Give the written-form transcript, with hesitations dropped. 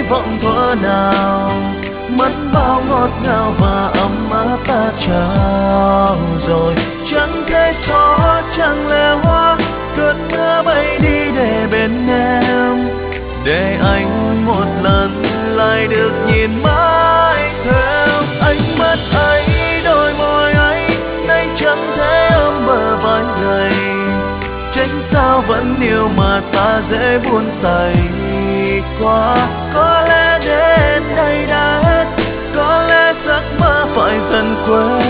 vọng thuở nào, mất bao ngọt ngào và ấm áp ta trao rồi. Chẳng cây gió chẳng lẽ hoa, cơn mưa bay đi để bên em, để anh một lần lại được nhìn mãi theo ánh mắt ấy, đôi môi ấy nay chẳng thể ôm bờ vai gầy. Tránh sao vẫn yêu mà ta dễ buồn say quá. Có lẽ đến đây đã hết, có lẽ giấc mơ phải dần quên.